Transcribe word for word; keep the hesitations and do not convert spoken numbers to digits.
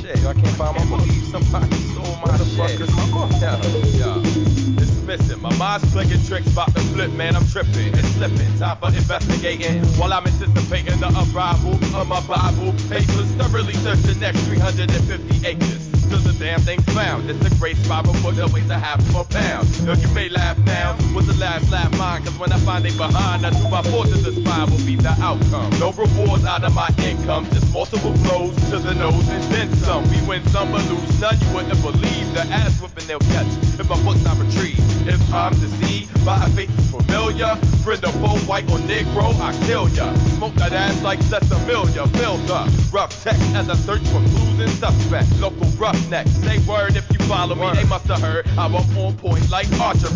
shit. Yo, I can't find my book. Believe somebody stole my shit. Yo, yo. It's missing. My mind's playing tricks, about to flip, man. I'm tripping. It's slipping. Time for investigating. While I'm anticipating the arrival of my Bible papers. Thoroughly search the next three hundred fifty acres. Till the damn thing's found. It's a great spiral book that weighs a half of a pound. Yo, you may laugh now. With the last laugh mine. Cause when I find they behind, I do by force of the spine will be the outcome. No rewards out of my income. Just multiple blows to the nose and then some. We win some but lose none. You wouldn't believe the ass whipping they'll catch if my book's not retrieved. If I'm deceived by a face familiar, friend or foe, white or negro, I kill ya. Smoke that ass like sesamilia, filled up. Rough text as I search for clues and suspects. Local roughnecks, say word if you follow me. They must have heard I was on point like archery.